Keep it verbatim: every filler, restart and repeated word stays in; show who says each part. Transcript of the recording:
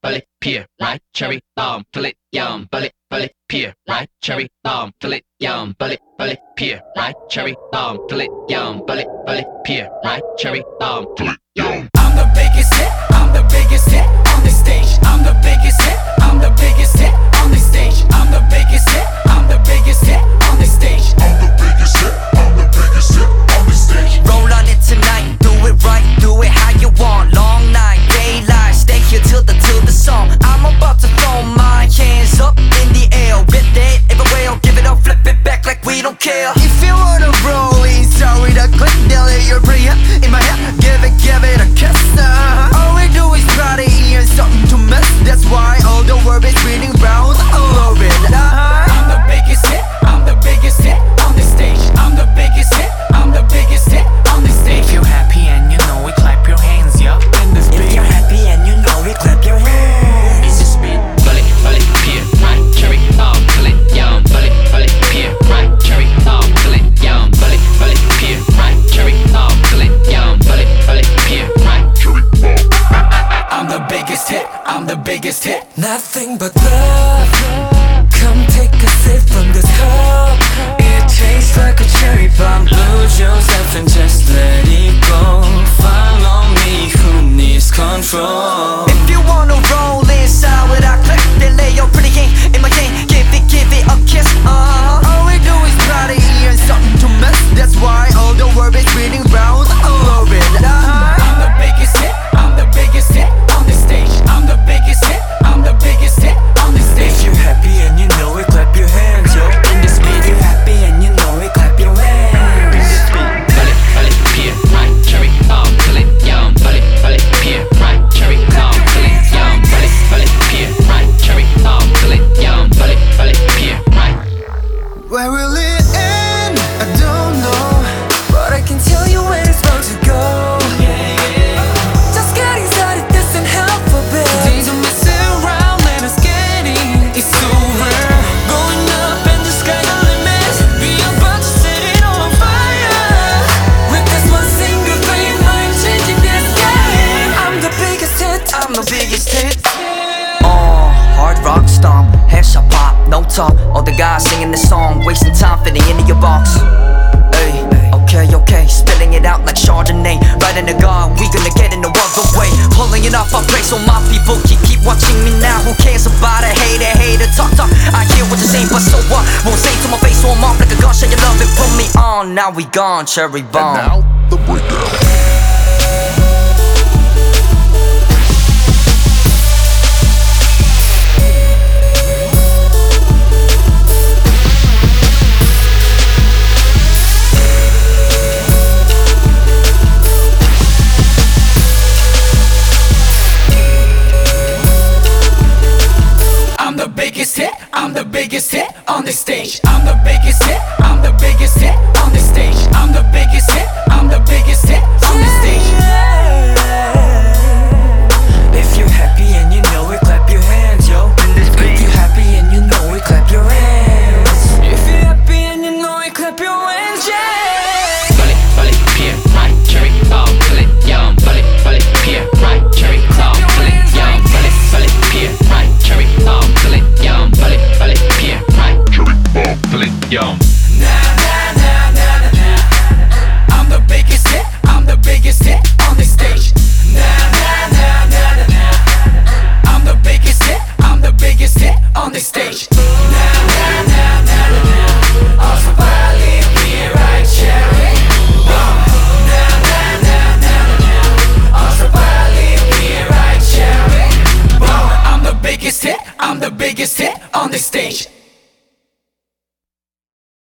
Speaker 1: bully, pear, ripe cherry, bomb, fill it, yum, bully, bully, pear, ripe cherry, bomb, fill it, yum, bully, bully, pear, ripe cherry, bomb, fill it, yum, bully, bully, pear, ripe cherry, bomb, fill it, yum.
Speaker 2: I'm the biggest hit, I'm the biggest hit on the stage. I'm the biggest hit, I'm the biggest hit on the stage. I'm the biggest hit, I'm the biggest hit on the stage.
Speaker 3: I'm the biggest hit, I'm the biggest hit on the stage.
Speaker 4: Roll on it tonight, do it right, do it how you want. Long night, daylight, stay here till the till the song. I'm about to throw my hands up in the air, with it everywhere, give it up, flip it back like we don't care. If you wanna roll in, sorry to click, they'll hear your prayer in my head, give it, give it a kiss. uh. All we do is party and something to miss. That's why all the world is spinning round all over it. uh-huh.
Speaker 2: I'm the biggest hit, I'm the biggest hit on the stage. I'm the biggest hit, I'm the biggest hit on the stage.
Speaker 5: If you're happy and you know it, clap your hands, yeah. In this beat.
Speaker 4: If you're happy and you know it, clap your hands.
Speaker 1: In this beat, bully, bully, pear, ripe cherry, bomb, fill it, yum, bully, bully, pear, ripe cherry, bomb, fill it, yum, bully, bully, pear, ripe cherry, bomb, fill it, yum, bully, bully, pear, ripe cherry, bomb.
Speaker 2: I'm the biggest hit, I'm the biggest hit.
Speaker 4: Nothing but love. Come take a sip from this cup. It tastes like a cherry bomb. Lose yourself and just let it go. Follow me, who needs control? If you wanna roll inside without click, then lay your pretty hand in my hand. Give it, give it a kiss. Uh-huh. All we do is party and something to miss. That's why all the world is spinning round all over it. Uh-huh.
Speaker 2: I'm the biggest hit, I'm the biggest hit on the stage. I'm the biggest hit, I'm the biggest hit on the stage.
Speaker 4: If you're happy and you know it, clap your hands, yo. In this beat, if you're happy and you know it, clap your hands. In this beat.
Speaker 1: Bully, bully, pear, ripe cherry, bomb, fill it, yum, bully, bully, pear, ripe cherry, bomb, fill it, yum, bully, bully, pear, ripe cherry, bomb, fill it, yum, bully, bully, pear, ripe.
Speaker 4: Where will it end? I don't know, but I can tell you where it's about to go. Just getting started doesn't help a bit.
Speaker 5: Days are messing around, let us get in. It's over. Going up and the sky the limit. We about to set it on fire.
Speaker 4: With this one single thing, I'm changing this game. I'm the biggest hit, I'm the biggest hit. Oh, hard rock stomp, headshot pop, no talk. All the guys singing this song, wasting time fitting into your box. Hey, okay, okay, spilling it out like Chardonnay. Right in the guard, we gonna get in the other way. Pulling it off, I pray so my people keep, keep watching me now. Who cares about a hater, hater, talk, talk. I hear what you're saying, but so what? Won't say to my face, so I'm off like a gun. Show your love and put me on. Now we gone, cherry bomb.
Speaker 3: And now, the breakdown.
Speaker 2: I'm the biggest hit, I'm the biggest hit on the stage. I'm the biggest hit, I'm the biggest hit on the stage. I'm the biggest hit, I'm the biggest hit on the stage.
Speaker 4: If you're happy and you know it, clap your hands, yo. If you're happy and you know it, clap your hands. If you're happy and you know it, clap your hands, yeah.
Speaker 1: Bully, bully, pear, ripe cherry, bomb, fill it, yum, bully, bully, pear, ripe cherry, bomb, fill it, yum, bully, bully, pear, ripe cherry, bomb, fill it, yum, bully, bully, pear, ripe cherry, bomb, fill it, yum.
Speaker 2: Nah, nah, nah, nah, nah, nah. I'm the biggest hit, I'm the biggest hit on the stage. Nah, nah, nah, nah, nah, nah. I'm the biggest hit, I'm the biggest hit on the stage. Nah, nah, nah, nah, nah, nah. Also Bali, pear, ripe cherry, bomb. Nah, nah, nah, nah, nah. Also Bali, pear, ripe cherry, bomb. I'm the biggest hit, I'm the biggest hit on the stage.